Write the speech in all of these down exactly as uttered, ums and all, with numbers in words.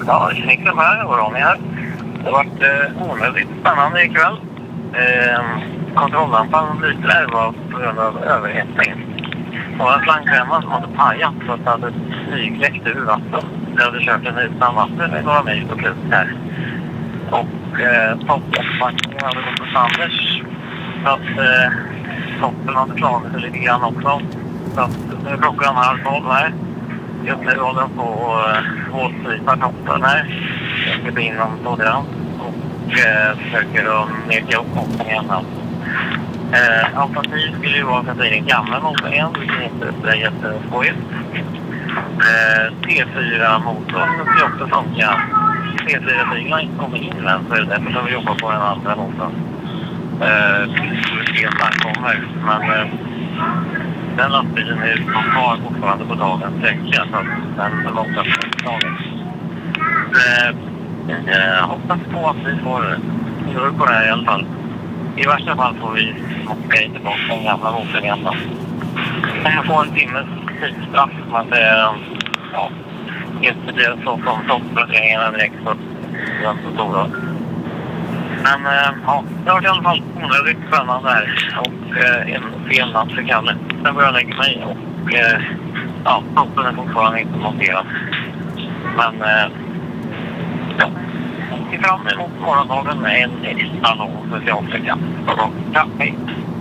Ja, Niklas här och Ronny här. Det har varit eh, onödigt spännande ikväll. Eh, kontrollampan lite där var på grund av överhettning. Och en slangklämma som hade pajat så att det hade flygläckt ur vatten. Jag hade kört den utan vatten med några mil på slut här. Och eh, toppbackningen hade gått på Sanders. Så att eh, toppen hade klarat sig lite grann också. Så att nu är klockan halv tolv här. Just nu håller jag på att våtstrypa toppen här. Jag ska bli inom tolerans och eh, försöker att meka upp motorn igen. Eh, alternativ skulle ju vara att sätta in en gammal motor igen, vilket inte är jätteskojigt. Eh, T fyra-motorn skulle också funka. T fyra-bilen har inte kommit in än, så är det därför som vi jobbar på den andra motorn. Eh, vi får se att den kommer, men eh, den lastbilen är kvar fortfarande på dagens sträcka, så att den är långt upp på dagen. Eh, jag hoppas på att vi får göra på det här i alla fall. I värsta fall får vi smocka inte bort den gamla motorn igen då. Jag får en timmes tidsstraff, men det är ja, inte det så som toppplaceringarna direkt så den så stora. Men äh, ja, det har varit i alla fall onödigt spännande här och äh, en fel natt för Kalle. Sen börjar jag lägga mig och äh, ja, toppen är fortfarande inte monterad. Men äh, ja, jag ser fram emot morgondagen med en extra specialsträcka. Ja, hej!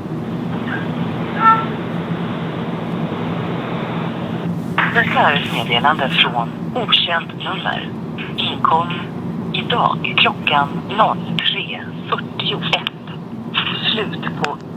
Reservmeddelande från okänt nummer. Inkom idag klockan noll tre fyrtioett. Slut på